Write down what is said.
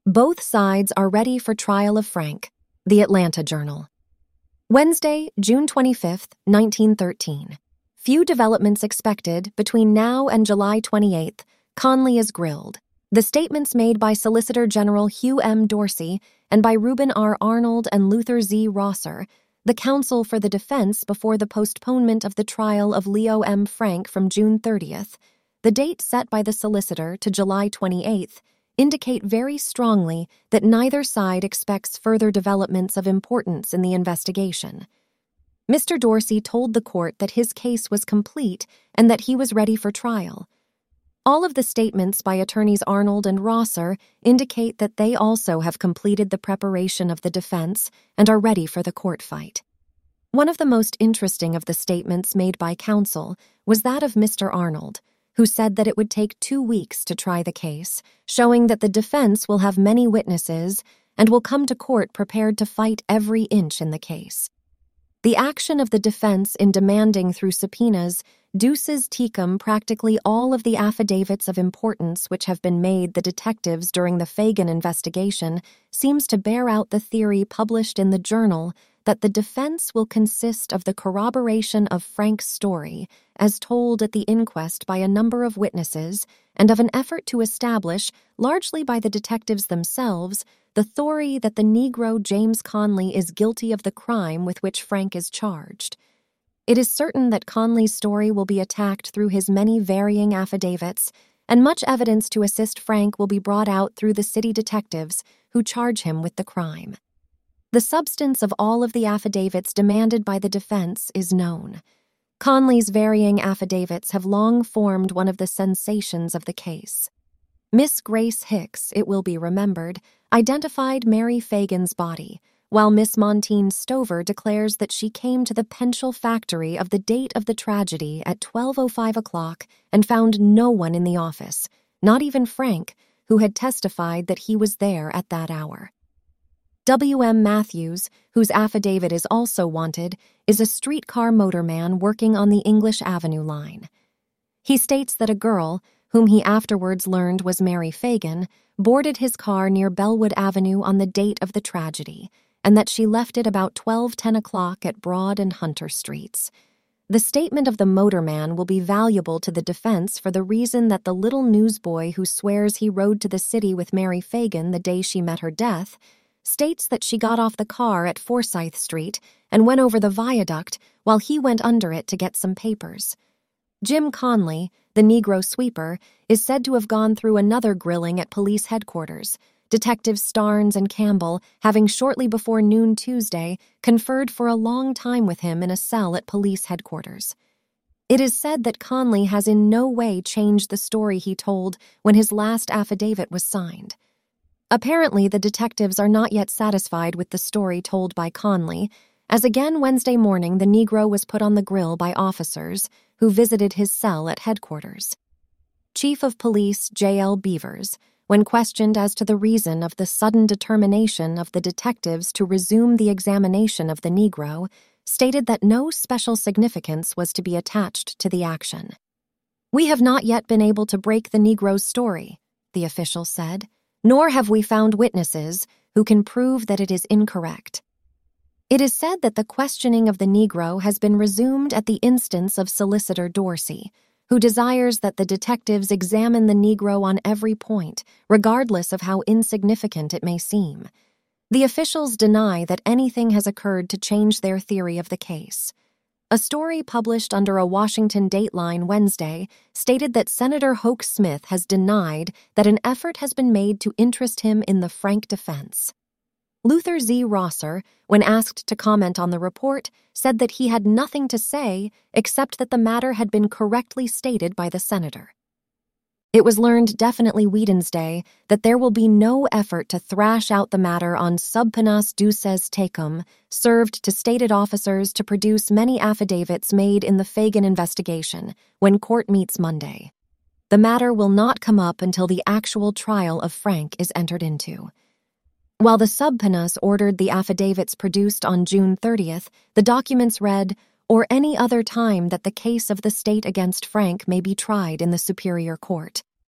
Both sides are ready for trial of Frank. The Atlanta Journal. Wednesday, June 25, 1913. Few developments expected between now and July 28th. Conley is grilled. The statements made by Solicitor General Hugh M. Dorsey and by Reuben R. Arnold and Luther Z. Rosser, the counsel for the defense before the postponement of the trial of Leo M. Frank from June 30th, the date set by the solicitor to July 28th, indicate very strongly that neither side expects further developments of importance in the investigation. Mr. Dorsey told the court that his case was complete and that he was ready for trial. All of the statements by attorneys Arnold and Rosser indicate that they also have completed the preparation of the defense and are ready for the court fight. One of the most interesting of the statements made by counsel was that of Mr. Arnold, who said that it would take 2 weeks to try the case, showing that the defense will have many witnesses and will come to court prepared to fight every inch in the case. The action of the defense in demanding through subpoenas duces tecum practically all of the affidavits of importance which have been made the detectives during the Fagan investigation seems to bear out the theory published in the Journal that the defense will consist of the corroboration of Frank's story, as told at the inquest by a number of witnesses, and of an effort to establish, largely by the detectives themselves, the theory that the Negro James Conley is guilty of the crime with which Frank is charged. It is certain that Conley's story will be attacked through his many varying affidavits, and much evidence to assist Frank will be brought out through the city detectives who charge him with the crime. The substance of all of the affidavits demanded by the defense is known. Conley's varying affidavits have long formed one of the sensations of the case. Miss Grace Hicks, it will be remembered, identified Mary Fagan's body, while Miss Montine Stover declares that she came to the Penchel factory of the date of the tragedy at 12:05 o'clock and found no one in the office, not even Frank, who had testified that he was there at that hour. W.M. Matthews, whose affidavit is also wanted, is a streetcar motorman working on the English Avenue line. He states that a girl, whom he afterwards learned was Mary Fagan, boarded his car near Bellwood Avenue on the date of the tragedy, and that she left it about 12:10 o'clock at Broad and Hunter Streets. The statement of the motorman will be valuable to the defense for the reason that the little newsboy who swears he rode to the city with Mary Fagan the day she met her death states that she got off the car at Forsyth Street and went over the viaduct while he went under it to get some papers. Jim Conley, the Negro sweeper, is said to have gone through another grilling at police headquarters, Detectives Starnes and Campbell having shortly before noon Tuesday conferred for a long time with him in a cell at police headquarters. It is said that Conley has in no way changed the story he told when his last affidavit was signed. Apparently, the detectives are not yet satisfied with the story told by Conley, as again Wednesday morning the Negro was put on the grill by officers who visited his cell at headquarters. Chief of Police J.L. Beavers, when questioned as to the reason of the sudden determination of the detectives to resume the examination of the Negro, stated that no special significance was to be attached to the action. "We have not yet been able to break the Negro's story," the official said, "nor have we found witnesses who can prove that it is incorrect." It is said that the questioning of the Negro has been resumed at the instance of Solicitor Dorsey, who desires that the detectives examine the Negro on every point, regardless of how insignificant it may seem. The officials deny that anything has occurred to change their theory of the case. A story published under a Washington Dateline Wednesday stated that Senator Hoke Smith has denied that an effort has been made to interest him in the Frank defense. Luther Z. Rosser, when asked to comment on the report, said that he had nothing to say except that the matter had been correctly stated by the senator. It was learned definitely Wednesday that there will be no effort to thrash out the matter on subpoenas duces tecum, served to stated officers to produce many affidavits made in the Fagan investigation when court meets Monday. The matter will not come up until the actual trial of Frank is entered into. While the subpoenas ordered the affidavits produced on June 30th, the documents read, "or any other time that the case of the state against Frank may be tried in the Superior Court."